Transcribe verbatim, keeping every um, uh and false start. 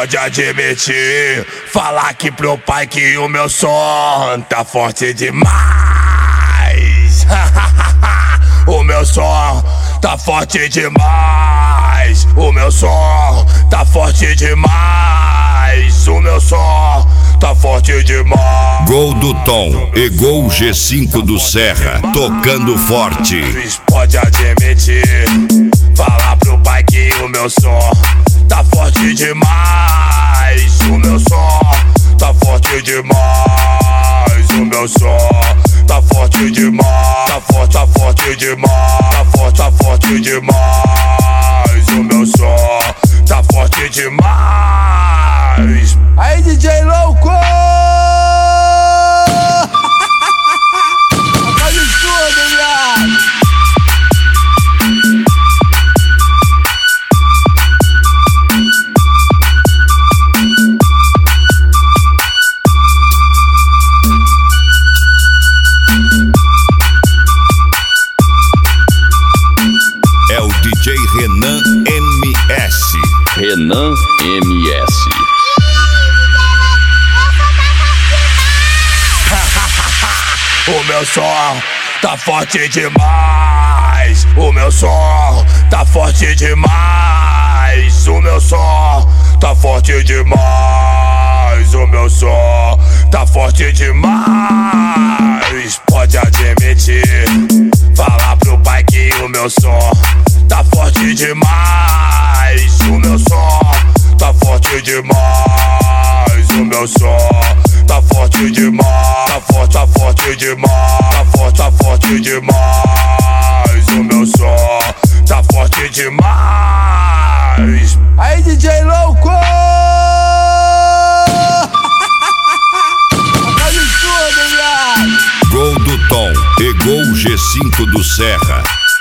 pode admitir, falar aqui pro pai que o meu som tá forte demais. O meu som tá forte demais. O meu som tá forte demais. O meu som tá forte demais. Gol do Tom e Gol G cinco do Serra, tocando forte. Pode admitir, falar pro pai que o meu som tá forte demais. O meu som tá forte demais. O meu som tá forte demais. Tá forte, tá forte demais. Tá forte, tá forte demais. O meu som tá forte demais. Aí, D J louco! Faz tudo, viado! É o D J Renan M S. Renan M S. O meu som tá forte demais. O meu som tá forte demais. O meu som tá forte demais. O meu som tá forte demais. Pode admitir, falar pro pai que o meu som tá forte demais. O meu som tá forte demais. O meu som tá forte demais. Tá forte, tá forte demais. Tá forte, tá forte demais. O meu som tá forte demais. Aí, D J louco! Faz tudo, viado! Gol do Tom e Gol G cinco do Serra.